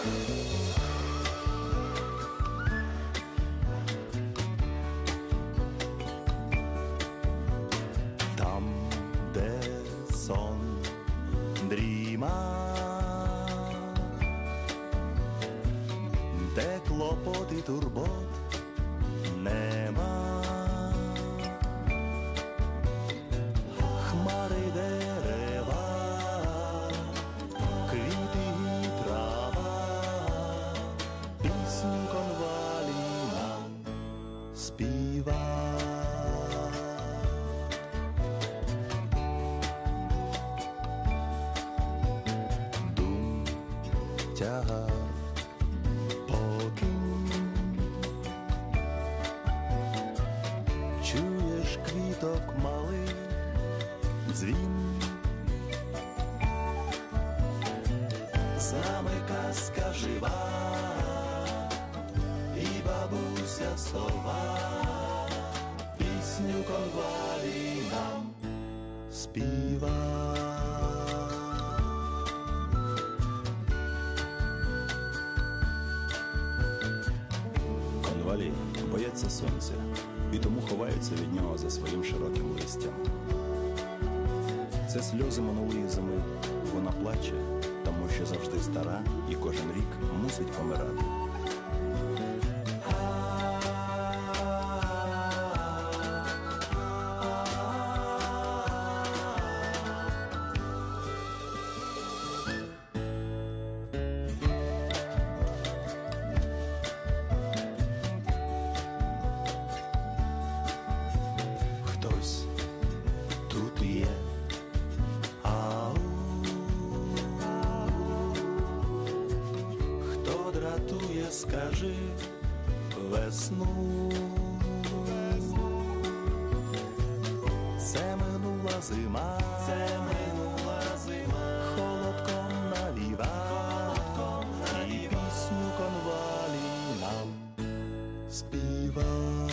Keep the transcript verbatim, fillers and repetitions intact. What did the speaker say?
де клопот і турбот нема, хмари, дерева, квіти і трава, пісню конвалі нам співа. Дум тягар покинь, чуєш квіток малих дзвін, з нами казка жива, і бабуся слова, пісню конвалі нам співа. Конвалі бояться сонця і тому ховаються від нього за своїм широким листям. Це сльози минулої зими, вона плаче, тому що завжди стара і кожен рік мусить помирати. Хтось тут є, ау, хто дратує, скажи, весну. Це минула зима, це минула зима, холодком наліва, і пісню конвалі нам співа.